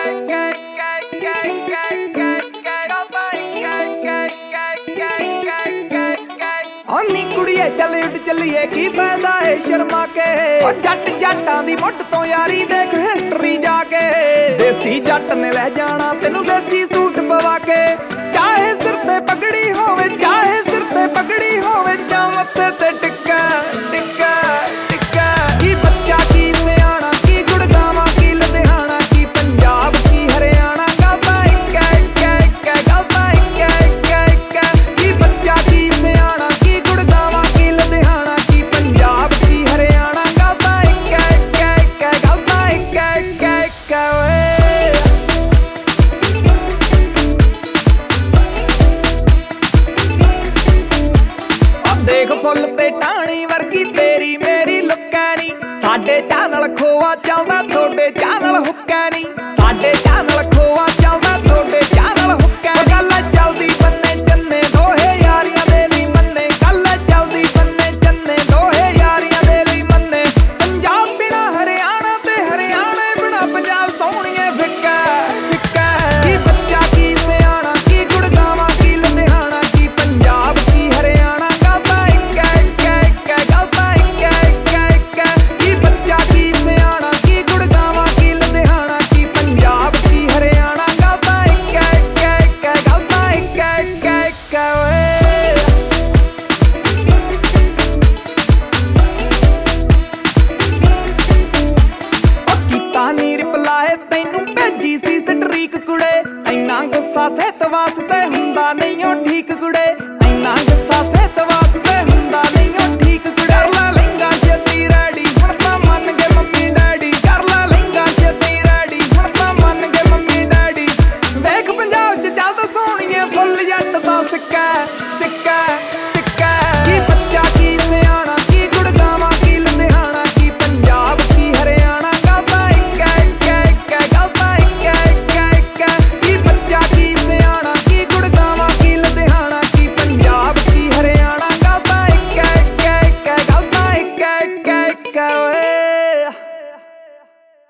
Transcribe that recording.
ਨੀ ਕੁੜੀਏ ਚੱਲ ਉੱਡ ਚੱਲੀਏ ਕੀ ਫਾਇਦਾ ਏ ਸ਼ਰਮਾ ਕੇ ਓ ਜੱਟ ਜੱਟਾਂ ਦੀ ਮੁੱਢ ਤੋਂ ਯਾਰੀ ਦੇਖ ਹਿਸਟਰੀ ਜਾ ਕੇ ਦੇਸੀ ਜੱਟ ਨੇ ਲੈ ਜਾਣਾ ਤੈਨੂੰ ਦੇਸੀ ਸੂਟ ਪਵਾ ਕੇ ਚਾਹੇ ਸਿਰ ਤੇ ਪਗੜੀ ਹੋਵੇ ਚਾਹੇ ਸਿਰ ਤੇ ਪਗੜੀ ਹੋਵੇ ਜਾਂ ਮੱਥੇ ਤੇ ਟਿੱਕਾ ਟਿੱਕਾ ਟਿੱਕਾ ਕੀ ਬੱਚਾ ਕੀ ਸਿਆਣਾ ਕੀ ਗੁੜਗਾਵਾਂ ਕੀ ਲੁਧਿਆਣਾ ਕੀ ਪੰਜਾਬ ਕੀ ਹਰਿਆਣਾ ਗਲਤਾ ਇੱਕ ਇੱਕ ਇੱਕ ਗਲਤਾ ਇੱਕ ਇੱਕ ਇੱਕ ਕੀ ਬੱਚਾ ਕੀ ਸਿਆਣਾ ਕੀ ਗੁੜਗਾਵਾਂ ਕੀ ਲੁਧਿਆਣਾ ਕੀ ਪੰਜਾਬ ਕੀ ਹਰਿਆਣਾ ਗਲਤਾ ਇੱਕ ਇੱਕ ਇੱਕ ਗਲਤਾ ਇੱਕ ਇੱਕ ਇੱਕ ਓਏ ਦੇਖ ਫੁੱਲ ਤੇ ਟਾਣੀ ਵਰਗੀ ਤੇਰੀ ਮੇਰੀ ਲੁੱਕਾ ਨੀ ਸਾਡੇ ਚੈਨਲ ਖੋਆ ਚੱਲਦਾ ਤੁਹਾਡੇ ਚੈਨਲ ਹੁੱਕਾ ਨੀ ਸਾਡੇ ਚੈਨਲ ਖੋਆ ਚੱਲਦਾ ਤੁਹਾਡੇ ਚੈਨਲ ਹੁੱਕਾ ਗੱਲ ਚੱਲਦੀ ਬੰਨੇ ਚੰਨੇ ਦੋਹੇ ਯਾਰੀਆਂ ਦੇ ਲਈ ਮੰਨੇ ਗੱਲ ਚੱਲਦੀ ਬੰਨੇ ਚੰਨੇ ਦੋਹੇ ਯਾਰੀਆਂ ਦੇ ਲਈ ਮੰਨੇ ਪੰਜਾਬ ਬਿਨਾ ਹਰਿਆਣਾ ਤੇ ਹਰਿਆਣੇ ਬਿਨਾ ਪੰਜਾਬ ਸੋਹਣੀਏ ਫਿੱਕਾ ਫਿੱਕਾ ਕੀ ਬੱਚਾ ਕੀ ਸਿਆਣਾ ਕੀ ਗੁੜਗਾਵਾਂ ਕੀ ਲੁਧਿਆਣਾ ਕੀ ਪੰਜਾਬ ਕੀ ਹਰਿਆਣਾ ਕੀ ਬੱਚਾ ਕੀ ਸਿਆਣਾ ਕੀ ਗੁੜਗਾਵਾਂ ਕੀ ਲੁਧਿਆਣਾ ਕੀ ਪੰਜਾਬ ਕੀ ਹਰਿਆਣਾ ਗਲਤਾ ਇੱਕ ਇੱਕ ਇੱਕ ਗਲਤਾ ਇੱਕ ਇੱਕ ਇੱਕ ਓਏ ਓ ਕੀਤਾ ਨੀ ਰਿਪਲਾਏ ਤੈਨੂੰ ਭੇਜੀ ਸੀ ਸਟਰੀਕ ਕੁੜੇ ਇੰਨਾ ਗੁੱਸਾ ਸਿਹਤ ਵਾਸਤੇ ਹੁੰਦਾ ਨਹੀਂ ਓ ਠੀਕ ਕੁੜੇ ਇੰਨਾ ਗੁੱਸਾ ਸਿਹਤ ਵਾਸਤੇ